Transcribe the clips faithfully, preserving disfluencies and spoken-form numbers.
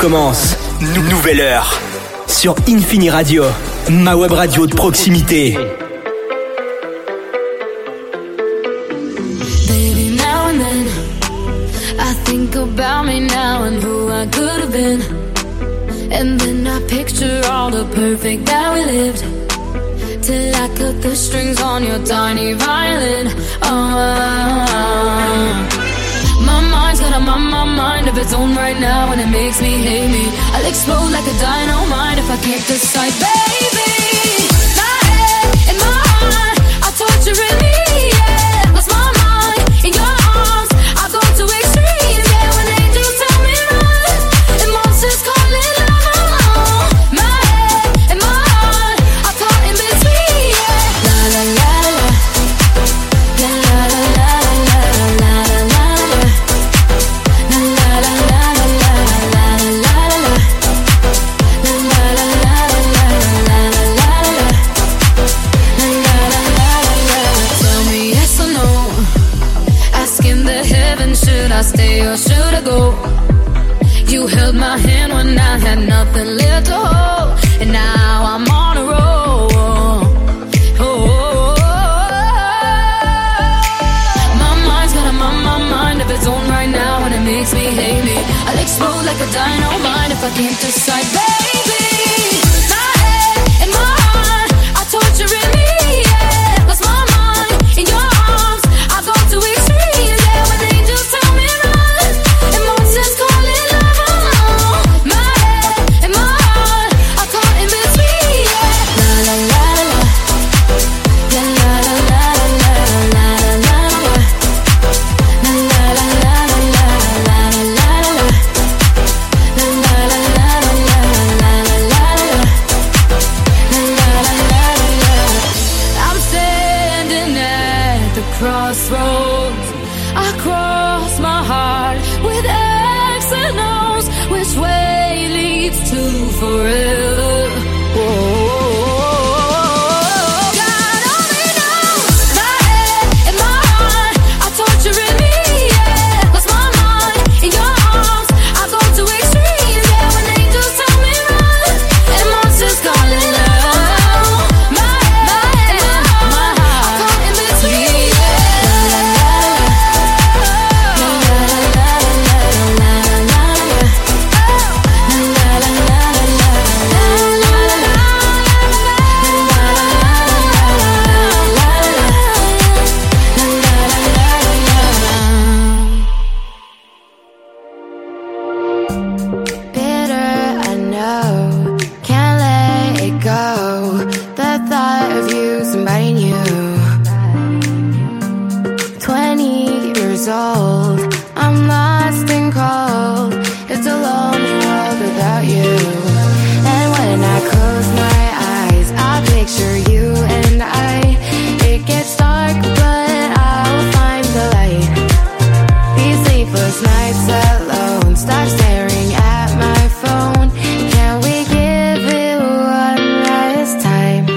commence. Nou- nouvelle heure. Sur Infini Radio, ma web radio de proximité. Baby, now and then I think about me now and who I could have been. And then I picture all the perfect that we lived, till I cut the strings on your tiny violin. Oh, my mind's got a my, my mind of its own right now, and it makes me hate me. I'll explode like a dynamite if I can't decide, baby. My head and my heart are torturing me, yeah. Lost my mind in your arms, I go to extremes, yeah. When angels tell me run, and monsters call it love. My head and my heart are caught in between, yeah. La la la la, la la la la la la la la. Should I stay or should I go? You held my hand when I had nothing left to hold, and now I'm on a roll. Oh, my mind's got a my, my mind of its own right now, and it makes me hate me. I'll explode like a dynamite if I can't decide, baby. My head and my heart are torturing me, yeah. Lost my mind in your arms, I go to extremes, yeah. When angels tell me run, and monsters call it love. My head and my heart are caught in between, yeah. La la la la, la la la la la la la la, la la la la la la la la, la la la la la la. I'm standing at the crossroads. I cross my heart with X and O's. Which way leads to forever? Whoa. God only knows. My head and my heart are torturing me, yeah. Lost my mind in your arms, I go to extremes, yeah. When angels tell me run, and monsters call it love. My head and my heart are caught in between, yeah. La la la la, la la la la la la la, la la la la la la la la. Bitter, I know, can't let it go. The thought of you, somebody new. Twenty years old, I'm lost and cold. It's a lonely world without you. And when I close my eyes, I picture you and I. It gets dark, but I'll find the light. These sleepless nights alone, stop staring at my phone. Can we give it one last time?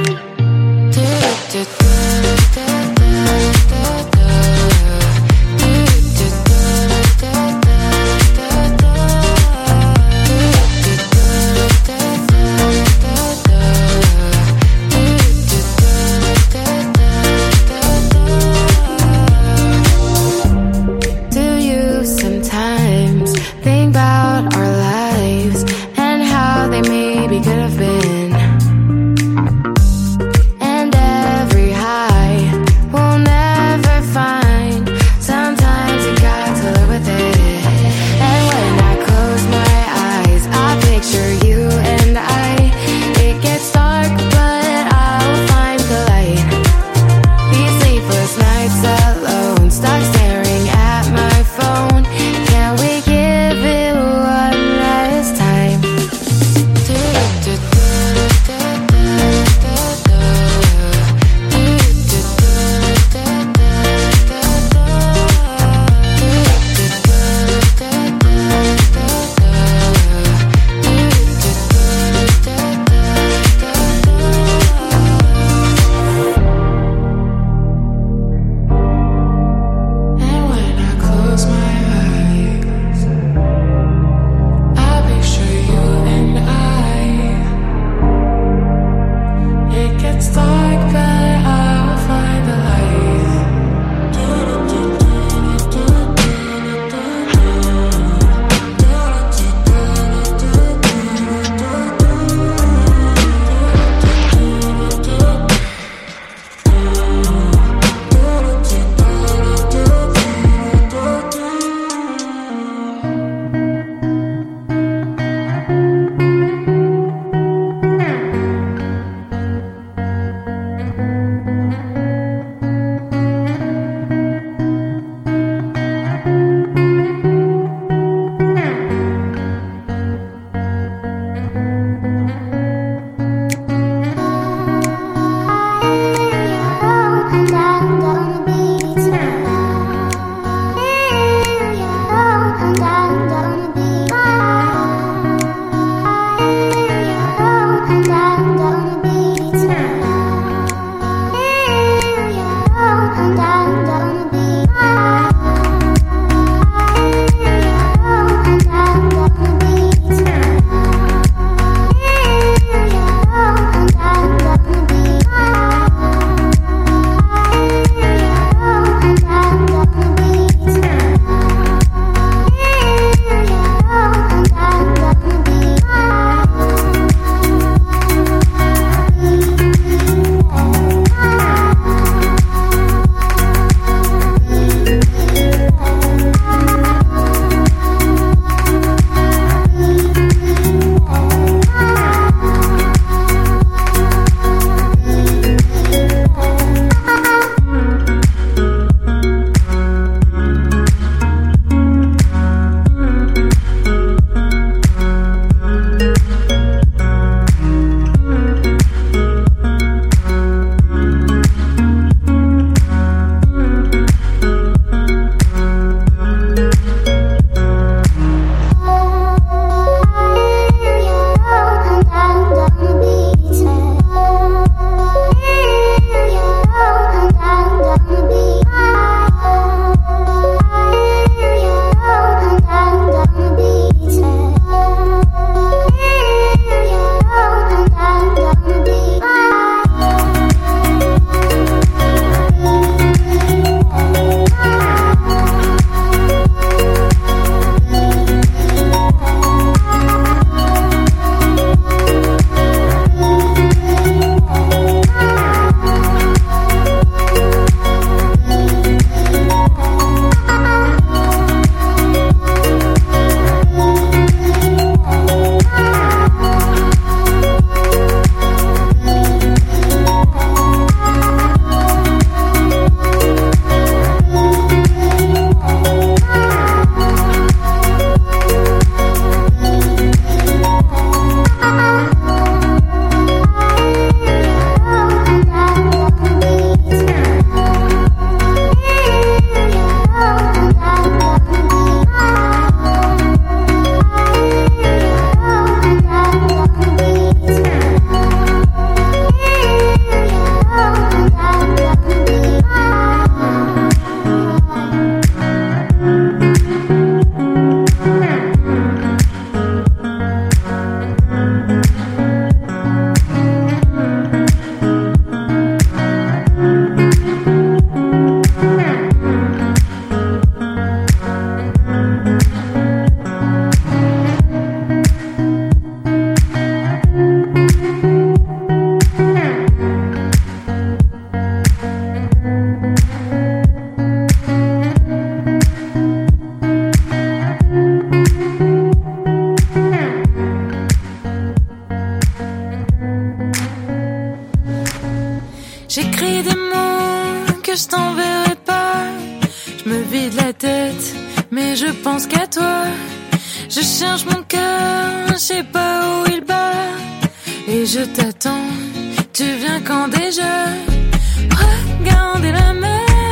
J'écris des mots que je t'enverrai pas. Je me vide la tête, mais je pense qu'à toi. Je cherche mon cœur, je sais pas où il bat. Et je t'attends, tu viens quand déjà? Regardez la mer.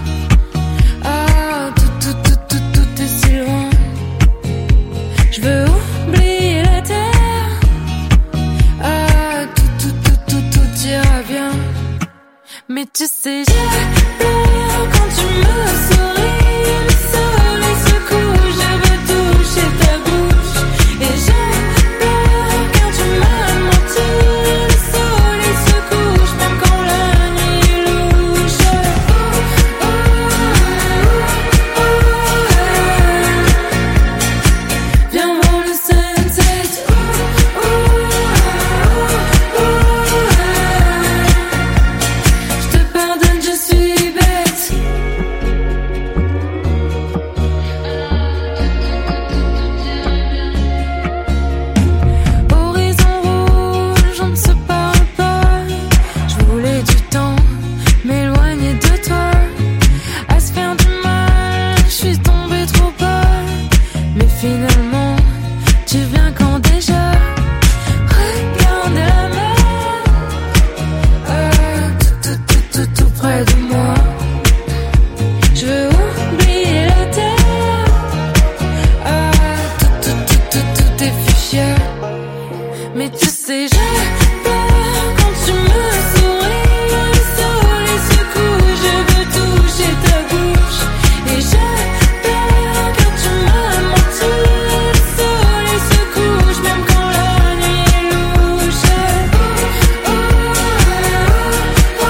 Ah, tout, tout, tout, tout, tout est si loin. Je veux oublier la terre. Ah, tout, tout, tout, tout, tout ira bien. Mais tu sais, j'ai peur quand tu me souris. Le soleil se couche, je veux toucher ta bouche. Et j'ai peur quand tu m'as menti. Le soleil se couche, même quand la nuit est louche. Oh, oh, oh, oh, oh. Viens voir le sunset. Oh, oh, oh, oh. Je te pardonne, je suis bête. Horizon rouge, on ne se parle pas. Je voulais du temps, m'éloigner de toi. À se faire du mal, je suis tombée trop bas. Mais finalement, tu viens quand déjà? Regardez la mer. Ah, tout, tout, tout, tout, tout près de moi. Je veux oublier la terre. Ah, tout, tout, tout, tout, tout est fuchsia. Mais tu sais, j'ai peur quand tu me souris. Le soleil se couche, je veux toucher ta bouche. Et j'ai peur quand tu m'as menti. Le soleil se couche, même quand la nuit est louche. Oh, oh, oh, oh.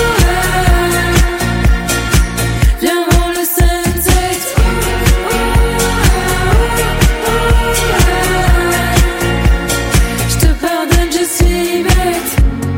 Viens voir le sunset. Oh, oh, oh, oh. Je te pardonne, je suis bête.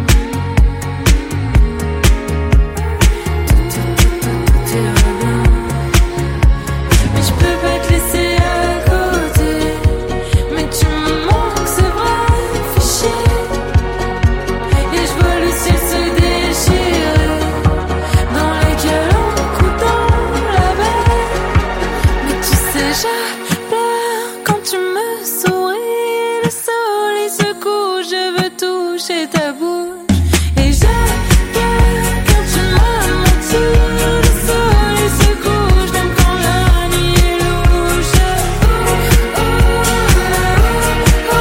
Tout, tout, tout, tout, tout ira bien. Mais je peux pas te laisser à côté. Mais tu me manques, c'est vrai, fais chier. Et je vois le ciel se déchirer dans les calanques ou dans la mer. Mais tu sais, j'ai peur quand tu me souris. Le soleil se couche, je veux toucher ta bouche. Et j'ai peur quand tu m'as menti. Le soleil se couche, même quand la nuit est louche. Oh, oh, oh, oh.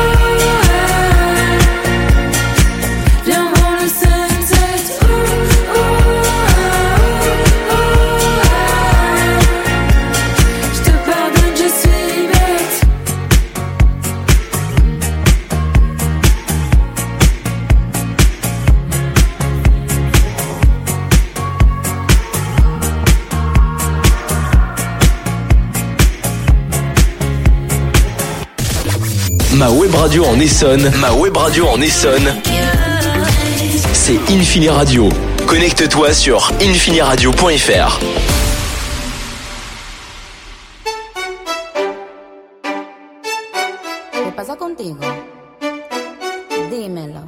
Viens voir le sunset. Oh, oh, oh, oh. Je te pardonne, je suis bête. Ma web radio en Essonne, ma web radio en Essonne, c'est Infini Radio. Connecte-toi sur infiniradio point f r. ¿Qué pasa contigo? Dímelo.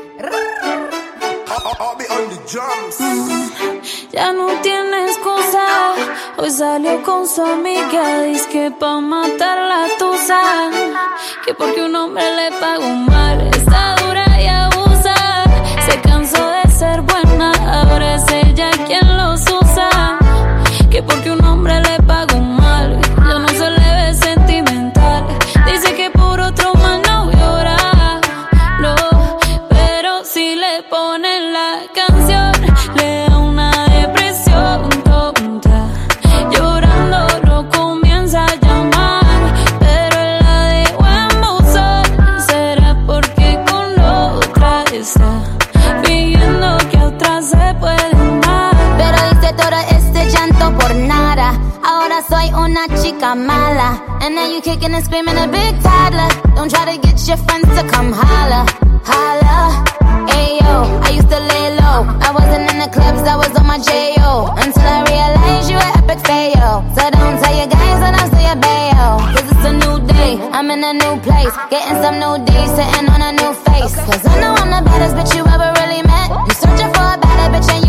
Ya no tiene excusa. Hoy salió con su amiga. Dice que pa' matar la tusa. Que porque un hombre le pagó mal. Está dura y abusa. Se cansó de ser buena. Ahora es ella quien los usa. Que porque un hombre le pagó mal. Ya no se le ve sentimental. Dice que por otro más no llora. No, pero si le ponen la canción, le da una depresión tonta. Llorando lo comienza a llamar, pero él la dejó en buzón. Será porque con otra está fingiendo que a otra se puede amar. Pero hice todo este llanto por nada. Ahora soy una chica mala. And now you kicking and screaming a big toddler. Don't try to get your friends to come holla, holla. Ayo, I used to lay low. I wasn't in the clubs, I was on my J O. Until I realized you were epic fail. So don't tell your guys that I'm still your bayo. Cause it's a new day, I'm in a new place. Getting some new days, sitting on a new face. Cause I know I'm the baddest bitch you ever really met. You searching for a better bitch and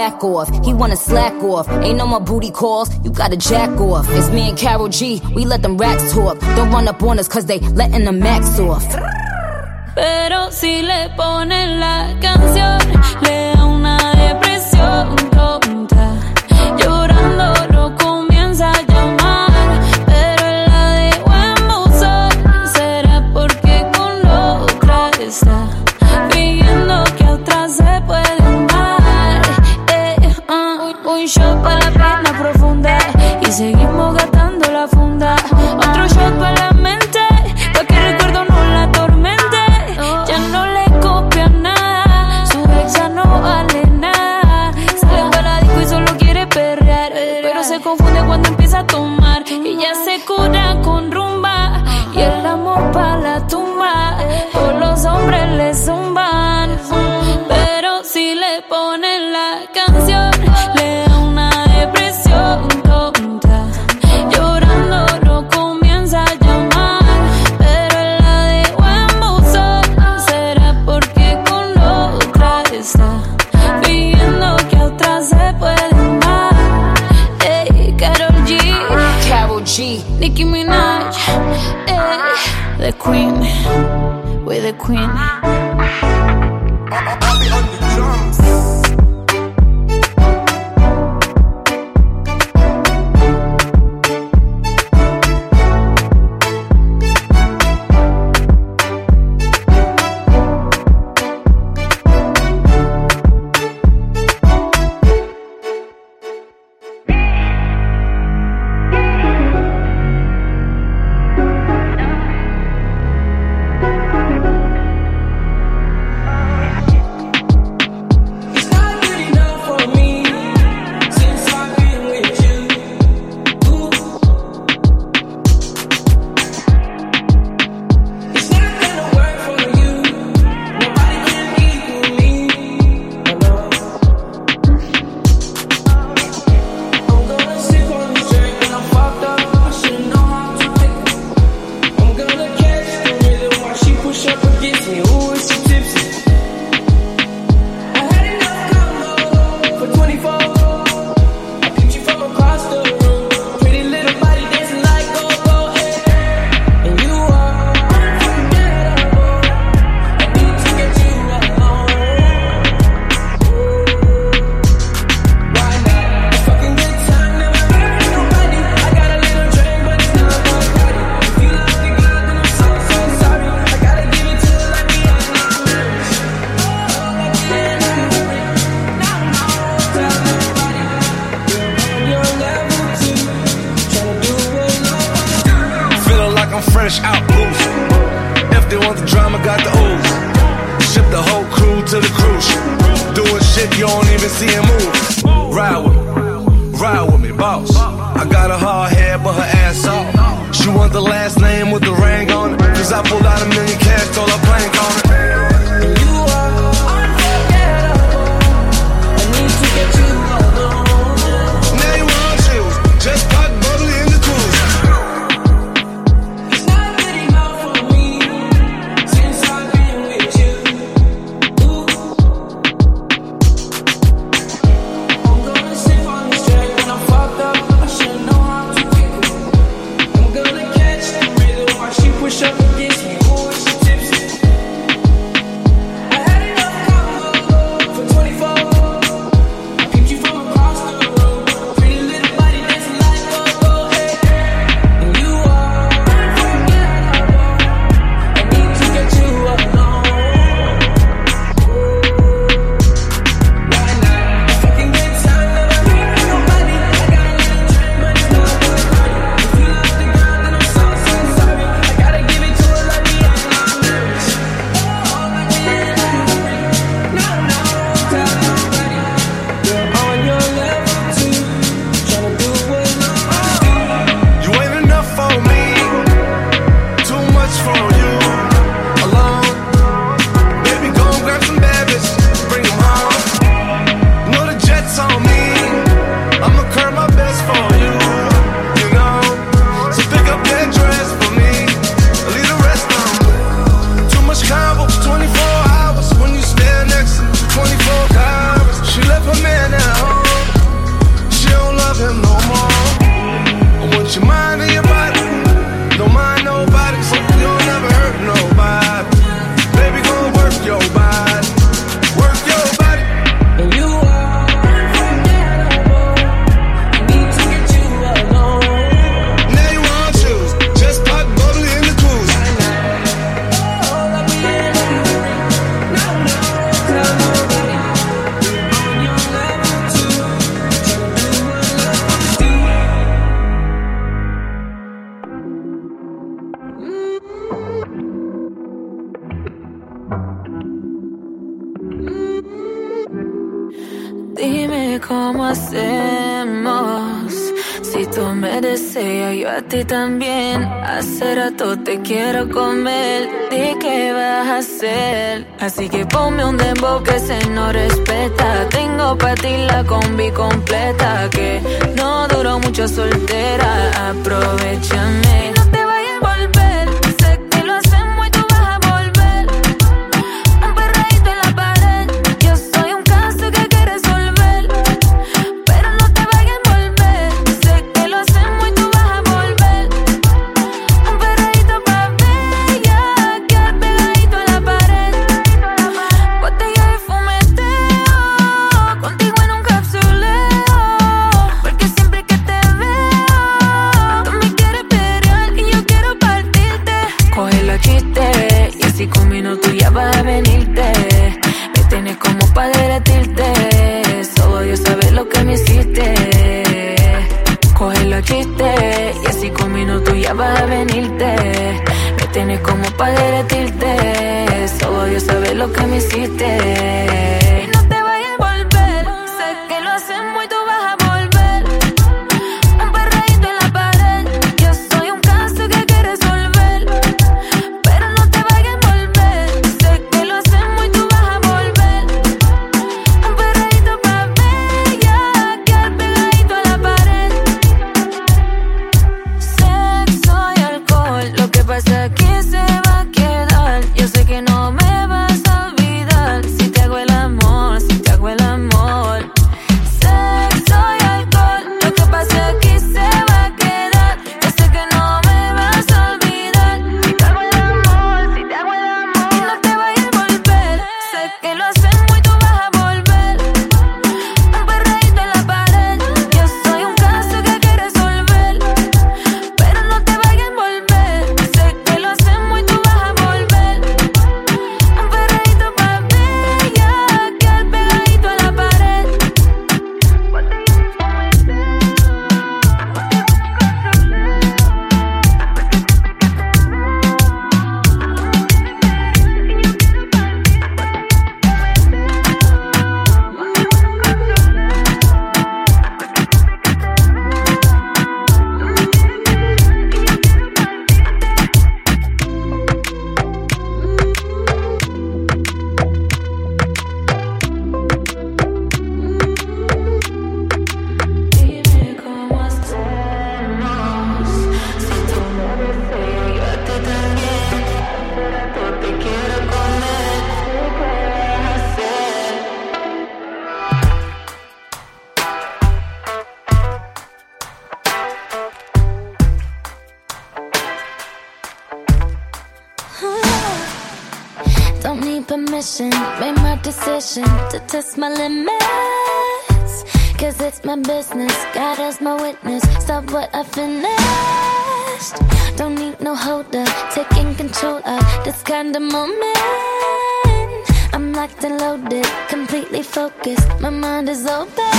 back off. He wanna slack off. Ain't no more booty calls, you gotta jack off. It's me and Karol G, we let them racks talk. Don't run up on us cause they letting the max off. Pero si le ponen la canción, le da una depresión tonta. Llorando lo comienza a llamar, pero él la dejó en buzón. Será porque con otra está pidiendo que a otra se puede amar. Eh, uh, un shot para la pena profunda y seguimos gastando la funda. Otro shot para la mente, pa' que el recuerdo no la atormente. Ya no le copia nada, su exa no vale nada. Sale para la disco y solo quiere perrear, pero se confunde cuando empieza a tomar. Ella se cura con rumba y el amor pa' la tumba. Todos los hombres le zumban, pero si le ponen la canción, le da una depresión tonta. Llorando lo comienza a llamar, pero él la dejó en buzón. Será porque con otra está pidiendo que a otra se puede amar. Ey, Karol G, Karol G, Nicki Minaj, ey, the queen, we're the queen. Fresh out boost. If they want the drama, got the ooze. Ship the whole crew to the cruise. Doing shit you don't even see him move. Ride with me, ride with me, boss. I got a hard head, but her ass off. She want the last name with the ring on it. Cause I pulled out a million cash, told her plank on it. And you are unforgettable. I need to get you alone. Now you want chills, just pop bubbly in the cruise. Dime cómo hacemos. Si tú me deseas, yo a ti también. Hace rato te quiero comer. Di qué vas a hacer. Así que ponme un dembow que se no respeta. Tengo pa' ti la combi completa. Que no duró mucho soltera. Aprovechame. No te vayas a volver. Sé que lo hacemos y tú vas a volver. Un perreíto en la pared. Yo soy un caso que hay que resolver. Pero no te vayas a volver. Sé que lo hacemos y tú vas a volver. Un perreíto pa' bella. Quedar pegadito a la pared. Botella de fumeteo. Contigo en un capsuleo. Porque siempre que te veo, tú me quieres pelear y yo quiero partirte. Coge los chistes y así con minutos ya vas a venirte. Me tienes como pa' derretirte. Solo Dios sabe lo que me hiciste. Coge los chistes y así con minutos ya vas a venirte. Me tienes como pa' derretirte. Solo Dios sabe lo que me hiciste. Y no te vayas a volver. Sé que lo hacemos y tú vas a volver. Un perreíto en la pared. Yo soy un caso que hay que resolver. Pero no te vayas a volver. Sé que lo hacemos y tú vas a volver. Un perreíto pa' bella. Quedar pegadito a la pared. Sexo y alcohol. Lo que pasa aquí se va a quedar. Yo sé que no me vas a olvidar. Si te hago el amor, si te hago el amor. Sexo y alcohol. Lo que pasa aquí se va a quedar. Yo sé que no me vas a olvidar. Si te hago el amor, si te hago el amor. Y no te vayas a volver. Sé que lo hacemos y tú vas a volver. Un perreíto en la pared. Yo soy un caso que hay que resolver. Pero no te vayas a volver. Sé que lo hacemos y tú vas a volver. Un perreíto pa' bella. Quedar pegadito a la pared. Dime cómo hacemos. Si tú me deseas, yo a ti también. Hace rato te quiero comer. ¿Qué vas a hacer? Don't need permission, made my decision to test my limits. Cause it's my business, God as my witness. Stop what I finished. Don't need no holder, taking control of this kind of moment. I'm locked and loaded, completely focused. My mind is open.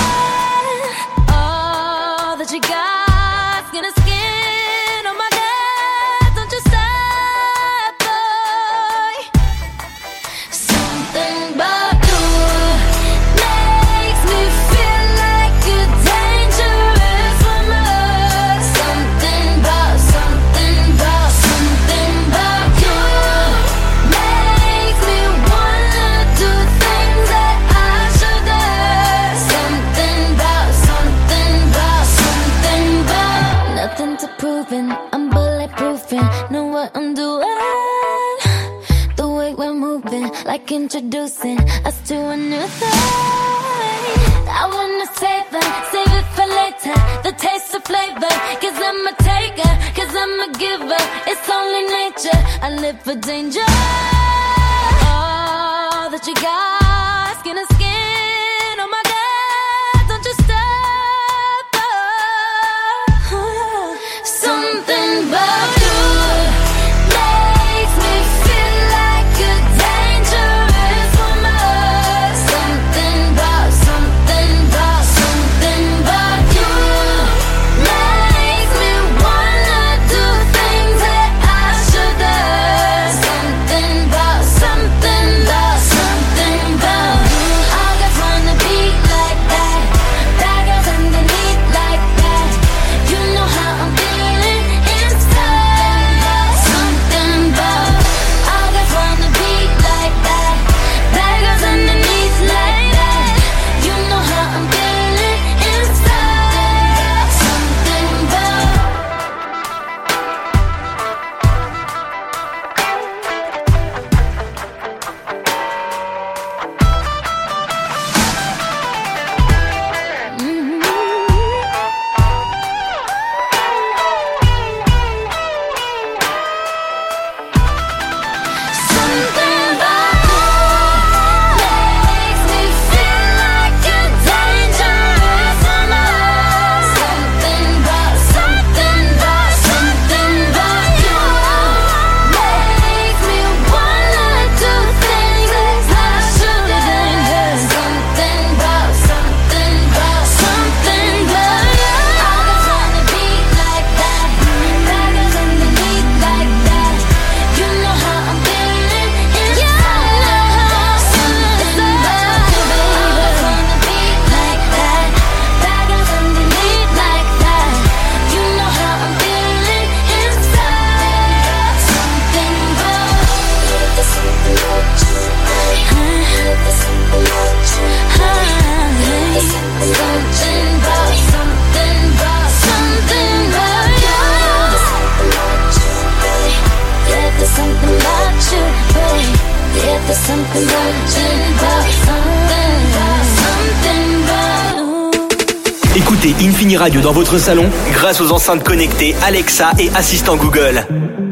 All that you got, skin to skin on my neck. Don't you stop, boy. Something about you makes me feel like a dangerous woman. Something about, something about, something about you makes me wanna do things that I shouldn't. Something about, something about, something about. Nothing to proving, I'm bulletproofing. Know what I'm doing. The way we're moving, like introducing us to a new thing. I wanna save it, save it for later. The taste of flavor, cause I'm a taker, cause I'm a giver. It's only nature, I live for danger. All that you got, skin to skin on my neck. Don't you stop, oh. Something about you makes me feel like a dangerous woman. Something about, something about, something about you makes me wanna do things that I shouldn't. Something about, something about, something something about, something about, something about. Écoutez Infini Radio dans votre salon grâce aux enceintes connectées Alexa et assistant Google.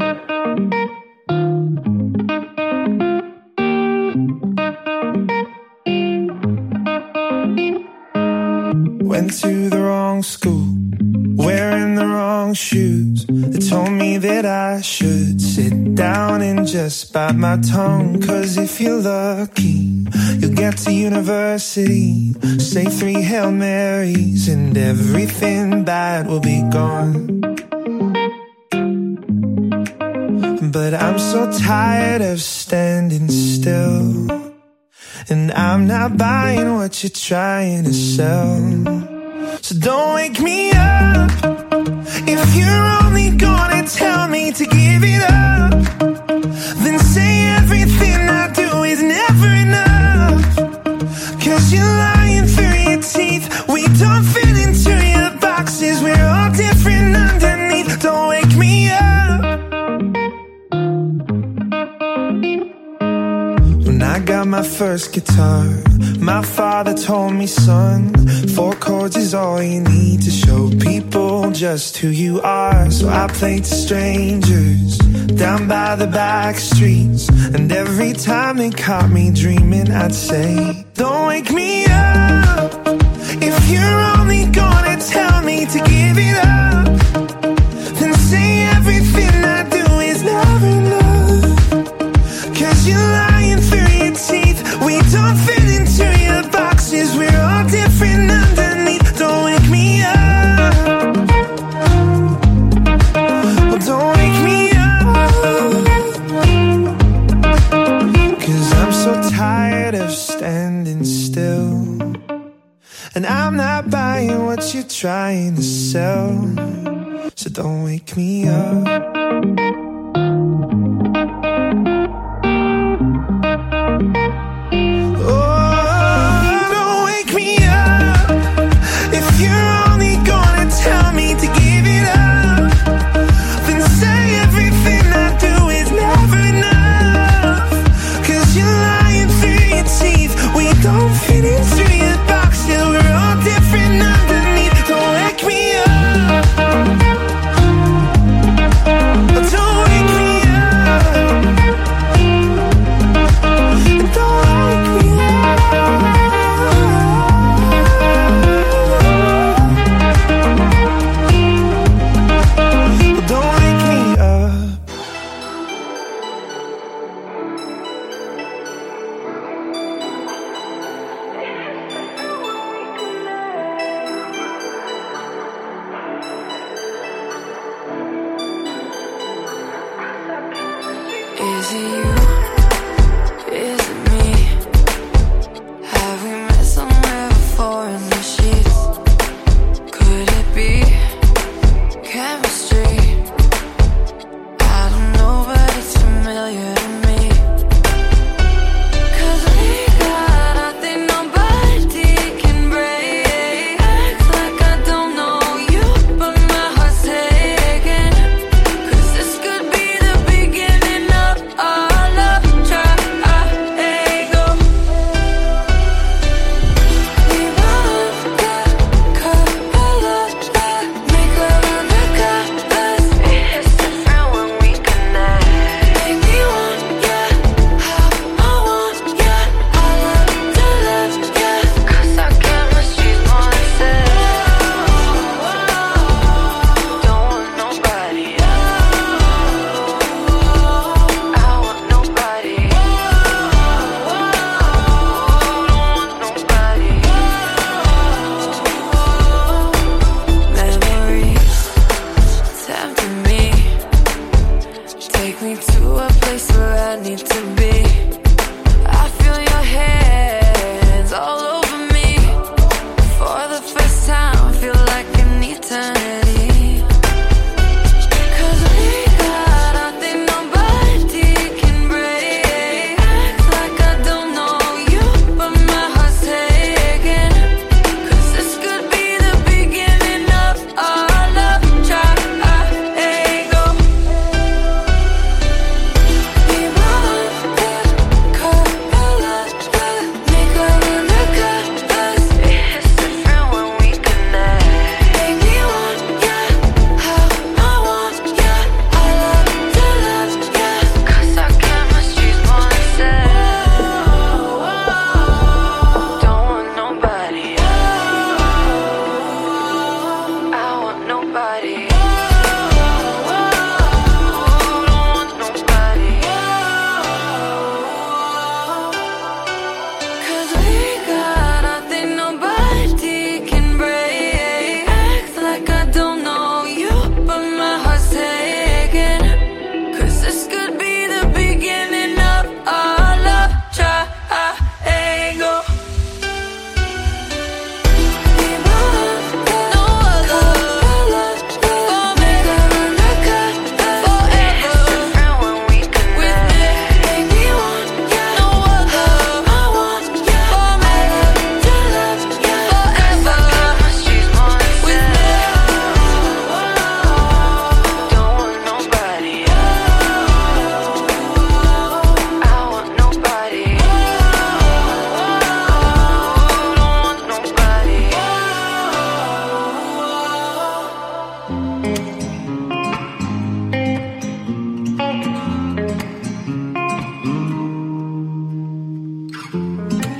Went to the wrong school, wearing the wrong shoes. They told me that I should sit down and just bite my tongue. Cause if you're lucky, you'll get to university, say three Hail Marys, and everything bad will be gone. But I'm so tired of standing still, and I'm not buying what you're trying to sell. So don't wake me up if you're only gonna tell me to give it up. Then say everything I do is never enough. Cause you're lying through your teeth. We don't fit into your boxes. We're all different underneath. Don't wake me up. When I got my first guitar, my father told me, son, four chords is all you need to show people just who you are. So I played to strangers down by the back streets, and every time they caught me dreaming, I'd say, don't wake me up if you're only gonna tell me to give it up. Then say everything I do is never enough. Cause you're lying through your teeth. We don't fit into your boxes. We're all different underneath. Don't wake me up. Well, don't wake me up. Cause I'm so tired of standing still, and I'm not buying what you're trying to sell. So don't wake me up. Don't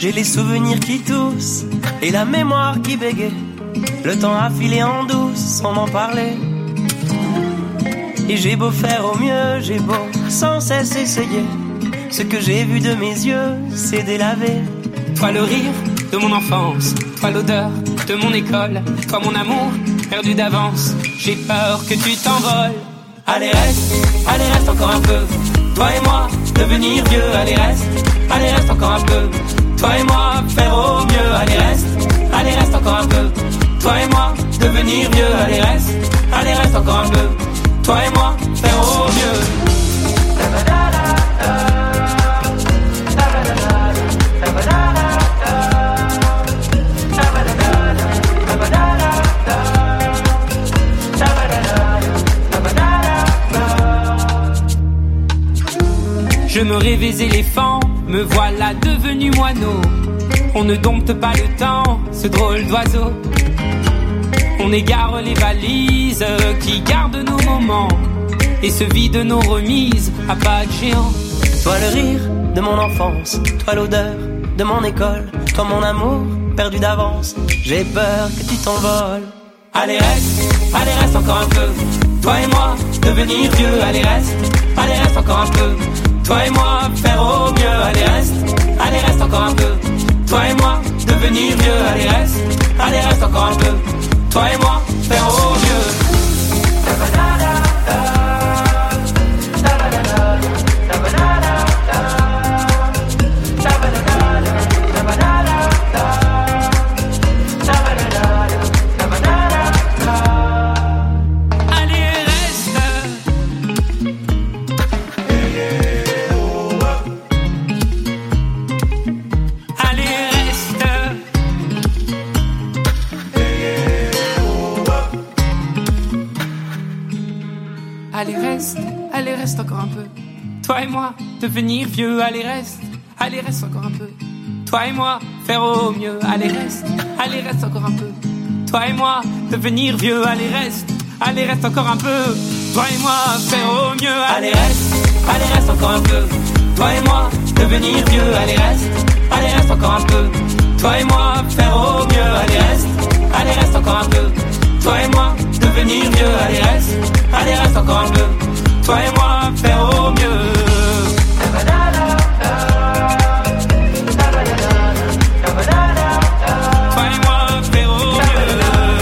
J'ai les souvenirs qui toussent et la mémoire qui bégaye. Le temps a filé en douce sans m'en parler. Et j'ai beau faire au mieux, j'ai beau sans cesse essayer. Ce que j'ai vu de mes yeux, c'est délavé. Toi le rire de mon enfance, toi l'odeur de mon école, toi mon amour perdu d'avance. J'ai peur que tu t'envoles. Allez reste, allez reste encore un peu. Toi et moi, devenir vieux. Allez reste, allez reste encore un peu. Toi et moi, faire au mieux. Allez reste, allez reste encore un peu. Toi et moi, devenir vieux. Allez reste, allez reste encore un peu. Toi et moi, faire au mieux. Je me rêvais éléphant, me voilà devenu moineau. On ne dompte pas le temps, ce drôle d'oiseau. On égare les valises qui gardent nos moments et se vident nos remises à pas de géant. Toi le rire de mon enfance, toi l'odeur de mon école, toi mon amour perdu d'avance. J'ai peur que tu t'envoles. Allez reste, allez reste encore un peu. Toi et moi, devenir vieux. Allez reste, allez reste encore un peu. Toi et moi, faire au mieux. Allez reste, allez reste encore un peu. Toi et moi, devenir vieux. Allez reste, allez reste encore un peu. Toi et moi, faire au mieux. Reste encore un peu. Toi et moi, devenir vieux. Allez reste, allez reste encore un peu. Toi et moi, faire au mieux. Allez reste, allez reste encore un peu. Toi et moi, devenir vieux. Allez reste, allez reste encore un peu. Toi et moi, faire au mieux. Allez reste, allez reste encore un peu. Toi et moi, devenir vieux. Allez reste, allez reste encore un peu. Toi et moi, faire au mieux. Allez reste, allez reste encore un peu. Toi et moi, devenir vieux. Allez reste, allez reste encore un peu. Toi et moi, faire au mieux. Toi et moi, faire au mieux.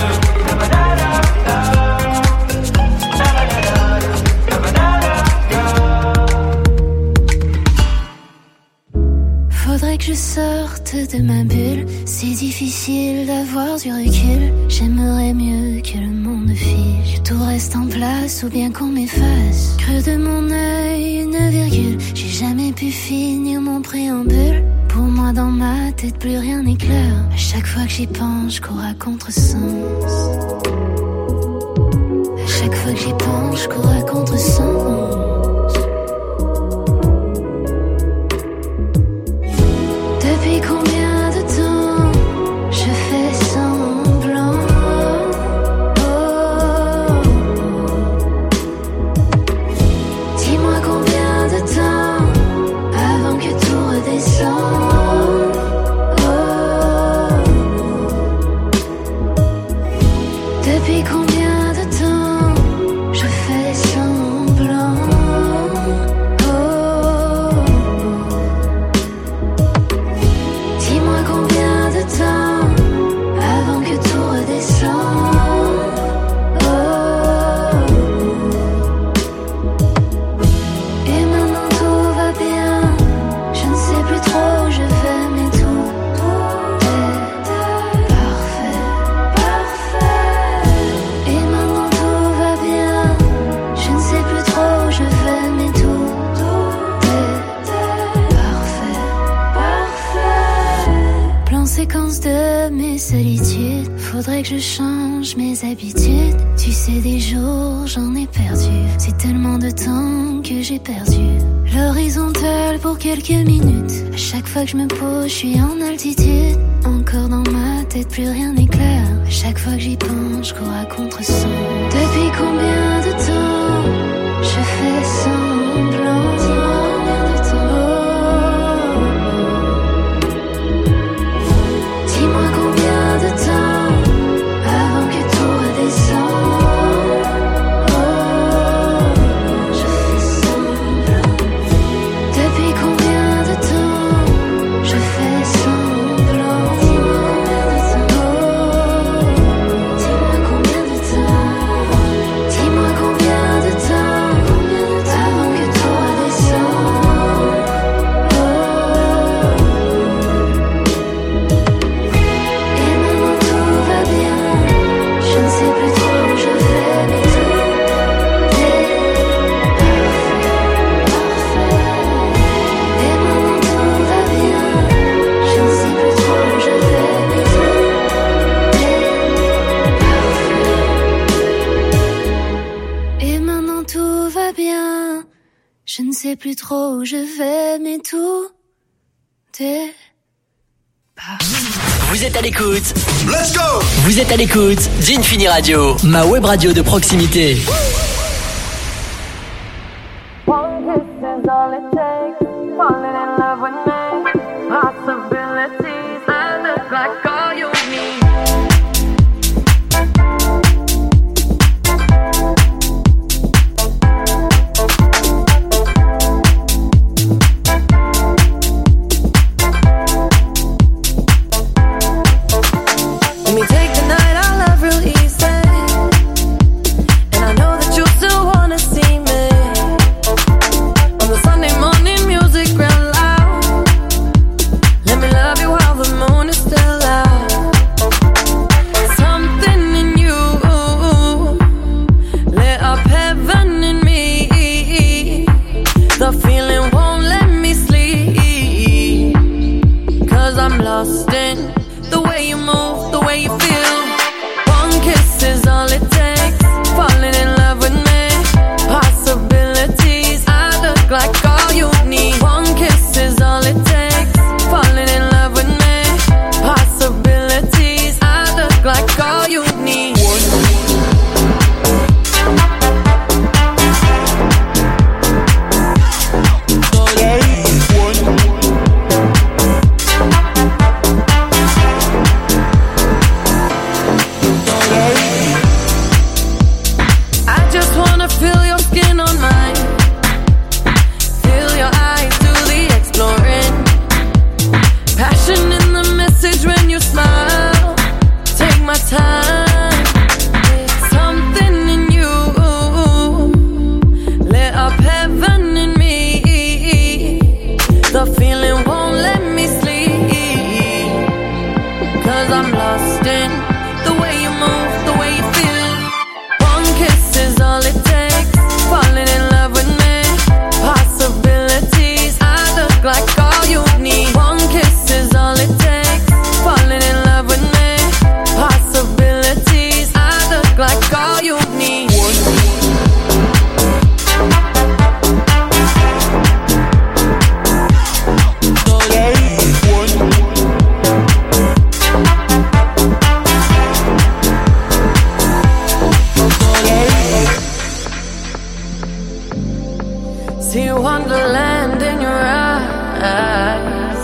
Faudrait que je sorte de ma bulle. C'est difficile d'avoir du recul. J'aimerais mieux que le monde file. Tout reste en place ou bien qu'on m'efface. Creux de mon œil, une virgule. J'ai jamais pu finir mon préambule. Pour moi dans ma tête plus rien n'est clair. À chaque fois que j'y pense, je cours à contresens. À chaque fois que j'y pense, je cours à contresens. Depuis combien de temps je fais semblant? Oh. Dis-moi combien de temps avant que tout redescende. Oh. Depuis combien de temps je fais semblant? De mes solitudes, faudrait que je change mes habitudes. Tu sais, des jours j'en ai perdu. C'est tellement de temps que j'ai perdu. L'horizontale pour quelques minutes. À chaque fois que je me pose, je suis en altitude. Encore dans ma tête, plus rien n'est clair. À chaque fois que j'y pense, je cours à contresens. Depuis combien de temps je fais semblant? Dis-moi combien de temps. Oh. sais plus trop où je vais, mais tout est pas. Vous êtes à l'écoute. Let's go. Vous êtes à l'écoute d'Infini Radio, ma web radio de proximité. One kiss is all it takes. Falling in love with me. Possibilities. I look like all you need. Let me take the night I love real easy. And I know that you still wanna see me. On the Sunday morning music real loud. Let me love you while the moon is still out. Something in you lit up heaven in me. The feeling won't let me sleep. Cause I'm lost in the way you move, the way you feel. One kiss is all it takes. Falling in love with me. Possibilities. I look like all you need. One kiss is all it takes. Falling in love with me. Possibilities. I look like all you need. I just wanna feel your skin on mine. Feel your eyes do the exploring. Passion in the message when you smile. Take my time. Something in you lit up heaven in me. The feeling won't let me sleep. Cause I'm lost in the way you move, the way you feel. One kiss is all it takes. Falling in love with me. Possibilities. I look like all you need. One kiss is all it takes. Falling in love with me. Possibilities. I look like all you need. See wonderland in your eyes.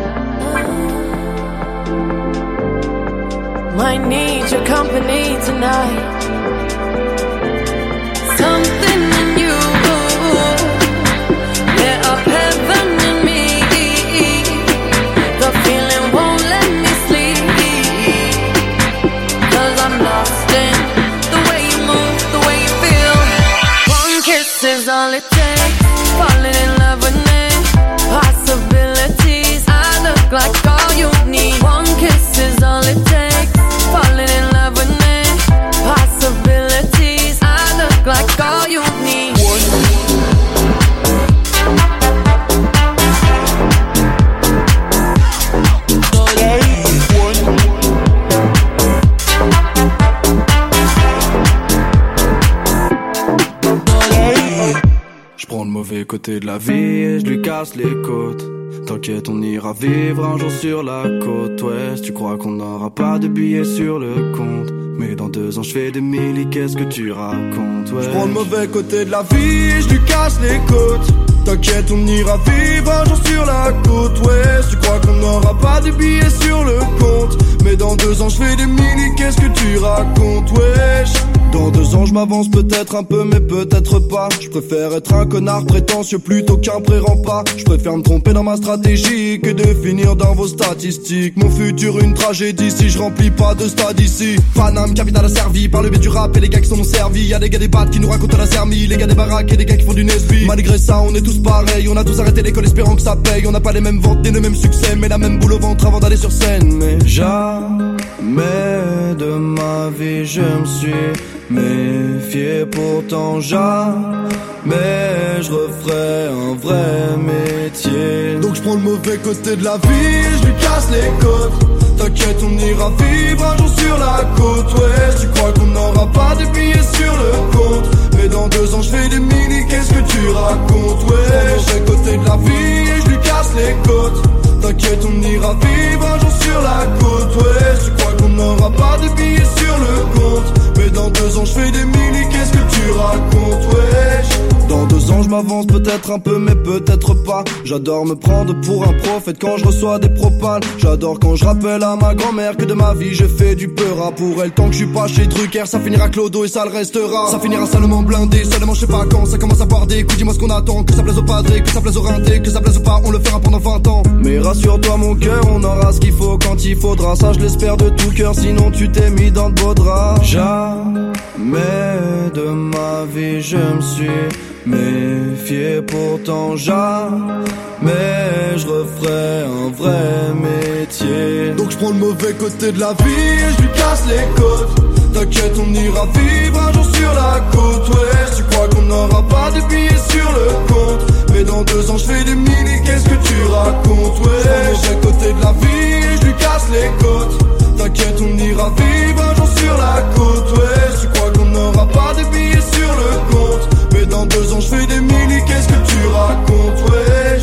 Might need your company tonight. Something in you lit up heaven in me. The feeling won't let me sleep. Cause I'm lost in the way you move, the way you feel. One kiss is all it takes. Falling in love with me. Possibilities. I look like all you need. One kiss is all it takes. Falling in love with me. Possibilities. I look like all you need. Je prends le mauvais côté de la vie et je lui casse les côtes. T'inquiète, on ira vivre un jour sur la côte ouest. Tu crois qu'on n'aura pas de billets sur le compte, mais dans deux ans je fais des milli, qu'est-ce que tu racontes, ouais. Je prends le mauvais côté de la vie et je lui casse les côtes. T'inquiète, on ira vivre un jour sur la côte ouest. Tu crois qu'on n'aura pas de billets sur le compte, mais dans deux ans je fais des milli, qu'est-ce que tu racontes, wesh. Dans deux ans je m'avance peut-être un peu mais peut-être pas. Je préfère être un connard prétentieux plutôt qu'un pré-rempart. Je préfère me tromper dans ma stratégie que de finir dans vos statistiques. Mon futur une tragédie si je remplis pas de stade ici. Paname, capitale asservie par le biais du rap et les gars qui sont servis. Y'a des gars des battes qui nous racontent la sermie, les gars des baraques et des gars qui font du Nesby. Malgré ça on est tous pareils, on a tous arrêté l'école espérant que ça paye. On n'a pas les mêmes ventes ni le même succès, mais la même boule au ventre avant d'aller sur scène. Mais jamais de ma vie je me suis méfié, pourtant jamais je referai un vrai métier. Donc je prends le mauvais côté de la vie, je lui casse les côtes. T'inquiète, on ira vivre un jour sur la côte ouest. Tu crois qu'on n'aura pas de billets sur le compte, mais dans deux ans je fais des milli, qu'est-ce que tu racontes, ouais. je m'avance peut-être un peu mais peut-être pas. J'adore me prendre pour un prophète quand je reçois des propales. J'adore quand je rappelle à ma grand-mère que de ma vie j'ai fait du peur pour elle. Tant que je suis pas chez Drucker, ça finira clodo et ça le restera. Ça finira seulement blindé, seulement je sais pas quand ça commence à boire des coups. Dis-moi ce qu'on attend, que ça plaise au padré, que ça plaise au rinté, que ça plaise ou pas, on le fera pendant vingt ans. Mais rassure-toi mon cœur, on aura ce qu'il faut quand il faudra. Ça je l'espère de tout cœur, sinon tu t'es mis dans de beaux draps. Jamais de ma vie je me suis méfié, pourtant jamais je referai un vrai métier. Donc je prends le mauvais côté de la vie et je lui casse les côtes. T'inquiète, on ira vivre un jour sur la côte ouest. Tu crois qu'on n'aura pas de billets sur le compte, mais dans deux ans je fais des mini, qu'est-ce que tu racontes? Ouais, je prends le mauvais côté de la vie et je lui casse les côtes. T'inquiète, on ira vivre un jour sur la côte ouest. Tu crois qu'on n'aura pas de billets sur le compte, mais dans deux ans je fais des mini, qu'est-ce que tu racontes? Wesh.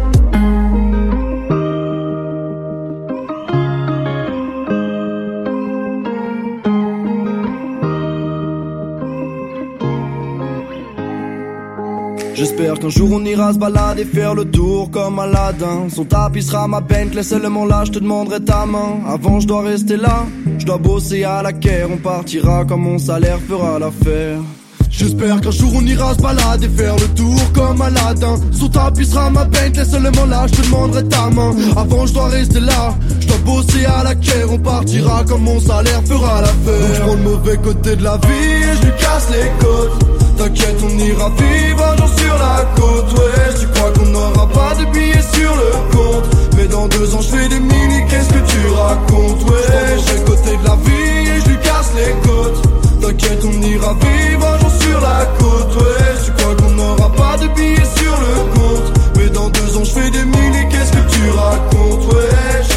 J'espère qu'un jour on ira se balader, faire le tour comme Aladdin. Son tapis sera ma Bentley, seulement là je te demanderai ta main. Avant je dois rester là, je dois bosser à la caire. On partira quand mon salaire fera l'affaire. J'espère qu'un jour on ira se balader, faire le tour comme Aladdin. Son tapis sera ma Bentley, seulement là je te demanderai ta main. Avant je dois rester là, je dois bosser à la caire. On partira quand mon salaire fera l'affaire. Donc je prends le mauvais côté de la vie et je lui casse les côtes. T'inquiète, on ira vivre un jour sur la côte ouest. Tu crois qu'on n'aura pas de billets sur le compte, mais dans deux ans je fais des mini, qu'est-ce que tu racontes? Ouais, j'ai le côté de la vie et je lui casse les côtes. T'inquiète, on ira vivre un jour sur la côte ouest. Tu crois qu'on n'aura pas de billets sur le compte, mais dans deux ans je fais des mini, qu'est-ce que tu racontes? Wesh.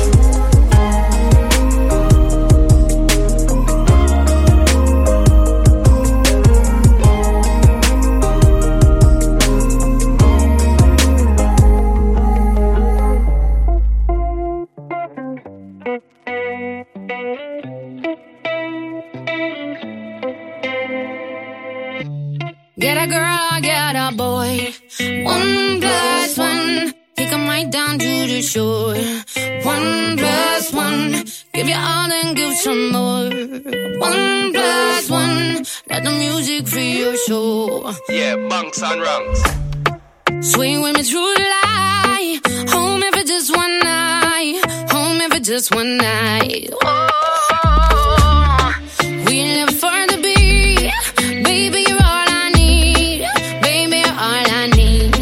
Get a girl, get a boy. One plus one, take 'em right down to the shore. One plus one, give you all and give some more. One plus one, let the music free your soul. Yeah, bunks and rungs. Swing with me through the light. Home if it's just one night. Home if it's just one night. Oh, we live for the beat. Baby, you're all I need. Baby, you're all I need.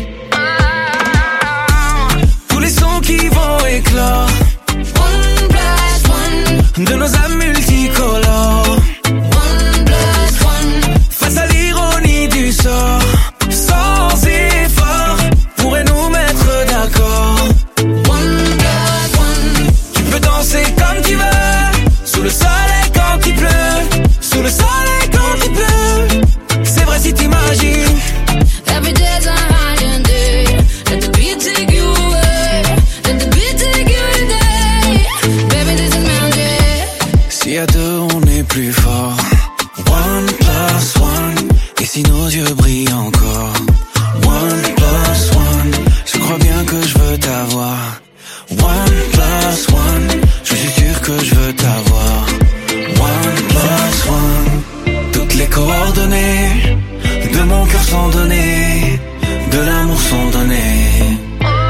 Oh. Tous les sons qui vont éclore. One plus one. De nos âmes multicolores. One plus one. Face à l'ironie du sort. Sans effort, pourrait nous mettre d'accord. One plus one. Tu peux danser comme tu veux. Sous le soleil quand il pleut. Sous le soleil quand il pleut. C'est vrai si t'imagines. Every day's a holiday. Let the beat take you away. Let the beat take you today. Baby, this is magic. Si à deux on est plus fort. One plus one. Et si nos yeux brillent encore. One plus one. Je crois bien que je veux t'avoir. One plus one. Je suis sûr que je veux t'avoir. One plus one. Toutes les coordonnées de mon cœur sont données. De l'amour sont données.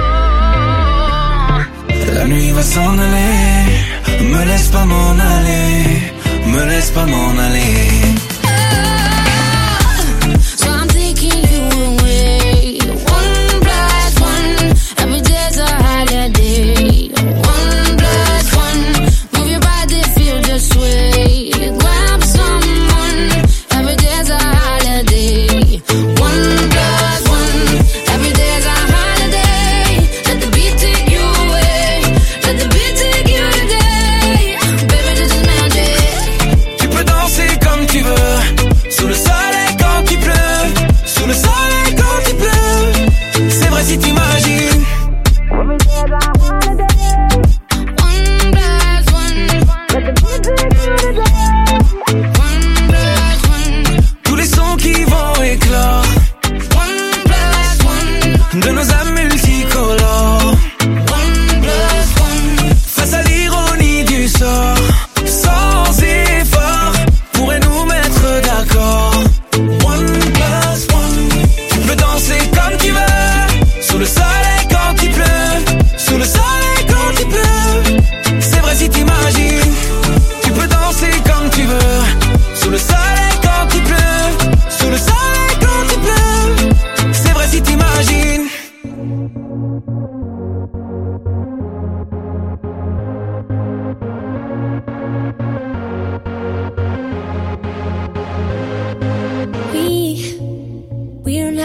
La nuit va s'en aller. Me laisse pas m'en aller. Me laisse pas m'en aller. So I'm taking you away. One plus one. Every day's a holiday. One plus one. Move your body, feel the sway. Grab someone. Every day's a holiday. One plus one. Every day's a holiday. Let the beat take you away. Let the beat take you today. Baby, this is magic. Tu peux danser comme tu veux.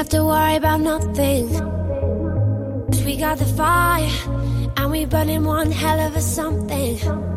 have to worry about nothing. 'Cause we got the fire, and we burning one hell of a something.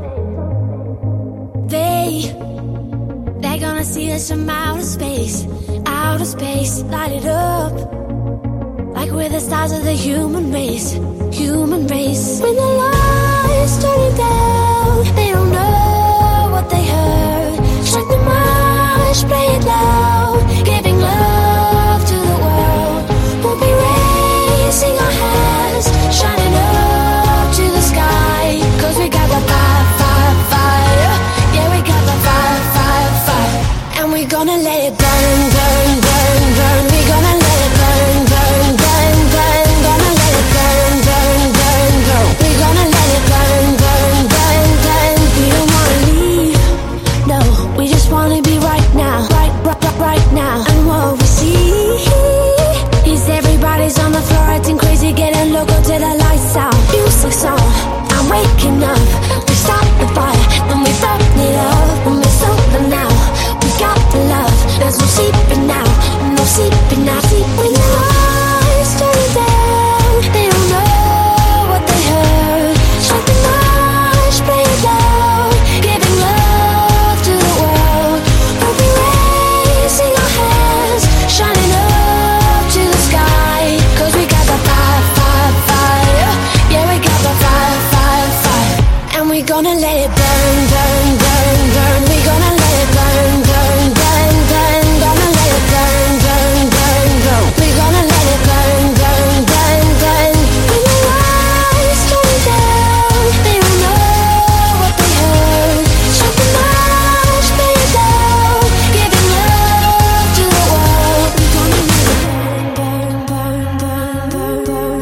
They, they're gonna see us from outer space, outer space, light it up. Like we're the stars of the human race, human race. When the lights turn down, they don't know what they heard. Strike the march, play it loud, giving love to the world. We'll be raising our hands, shining up to the sky. 'Cause we got the fire, fire, fire. Yeah, we got the fire, fire, fire. And we're gonna let it burn, burn, burn, burn. We're gonna let it burn, burn, burn, burn. Gonna let it burn, burn, burn, burn. We're gonna let it burn, burn, burn, burn. We don't wanna leave, no. We just wanna be right now, right, right, right, right now. And what we see is everybody's on the floor acting crazy, getting loco till the lights out. Music's on, I'm waking up. We stop the fire, then we burn it up. When we're sober now, we got the love. There's no sleeping now, no sleeping now. Sleep when the lights turn down. They don't know what they heard. Strike the march, play it loud, giving love to the world. We'll be raising our hands, shining up to the sky. 'Cause we got the fire, fire, fire. Yeah, we got the fire, fire, fire. And we're gonna let it burn, burn, burn, burn. We're gonna let it burn, burn, burn, burn. Gonna let it burn, burn, burn, burn. We're gonna let it burn, burn, burn, burn. When the lights turn down, they don't know what they heard. Strike the march, play it loud, giving love to the world. We're gonna let it burn, burn, burn, burn, burn,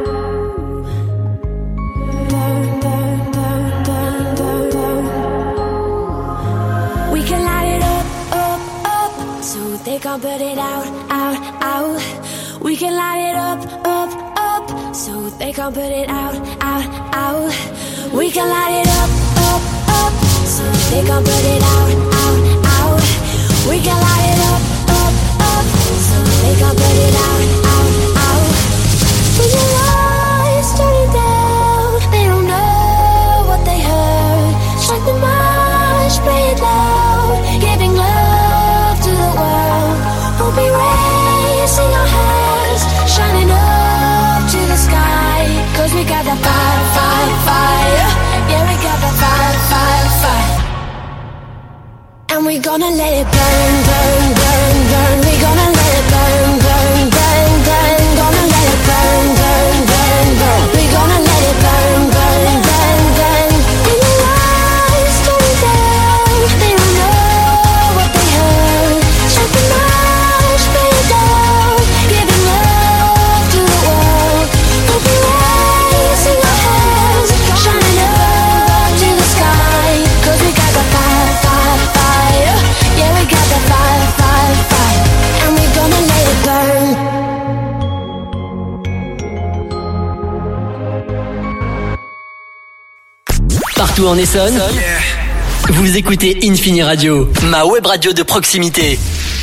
burn, burn, burn, burn, burn, burn. We can light it up, up, up, so they can't put it out, out, out. We can light it up, up, up, so they can't put it out, out, out. We can light it up, up, up, so they can't put it out, out, out. We can light it up, up, up, so they can't put it out, out, out. When the lights turn down, they don't know what they heard. Strike the march, play it loud, giving love to the world. We'll be raising our hands, shining up to the sky. 'Cause we got the fire, fire, fire. Yeah, we got the fire, fire, fire. And we're gonna let it burn, burn, burn, burn. We're gonna let it burn, burn, burn, burn. Gonna let it burn, burn, burn, burn. We're gonna let it burn, burn, burn, burn. When the lights turn down, they don't know what they heard. Strike the march, play it down, giving love to the world. We'll be raising our hands, shining up to the sky. 'Cause we got the fire, fire, fire. Yeah, we got the fire, fire, fire. And we're gonna let it burn. Partout en Essonne, vous écoutez Infini Radio, ma web radio de proximité.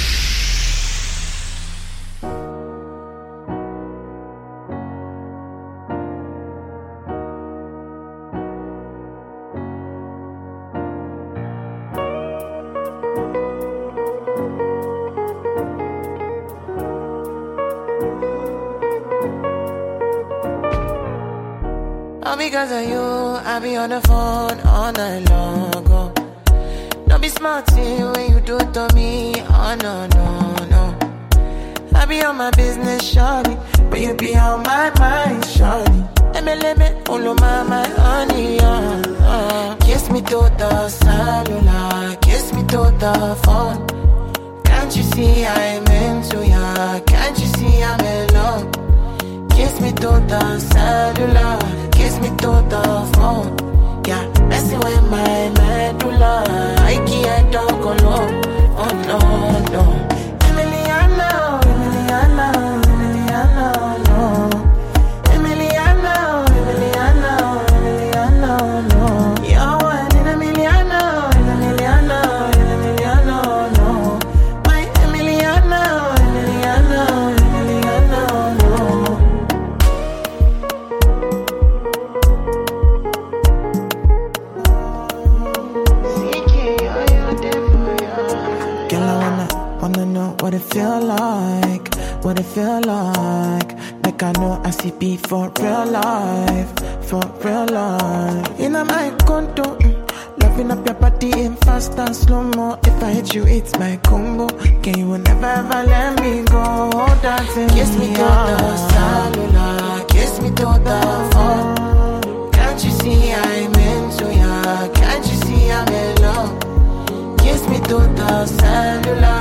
All because of you, I be on the phone all night long. Oh. Don't be smart when you do it to me. Oh no, no, no. I be on my business, shawty, but you be on my mind, shawty. Let me, let me, all of my, my honey, uh, uh. Kiss me to the cellular, kiss me to the phone. Can't you see I'm into ya? Can't you see I'm in love? Kiss me to the cellular, kiss me to the phone. Yeah, messing with my medulla. I can't talk alone. Oh no, no. Emiliano, Emiliano, Emiliano, no. Emiliano, Emiliano, Emiliano, no. You're one in a Emiliano, Emiliano, Emiliano, no. My Emiliano, Emiliano, Emiliano. it feel like, what it feel like. Like I know I see be for real life, for real life. In my condo, mm, loving up your body in fast and slow mo. If I hit you, it's my combo. Can you will never ever let me go? Dancing kiss me to the cellular, kiss me to the phone. Can't you see I'm into ya? Can't you see I'm in love? Kiss me to the cellular.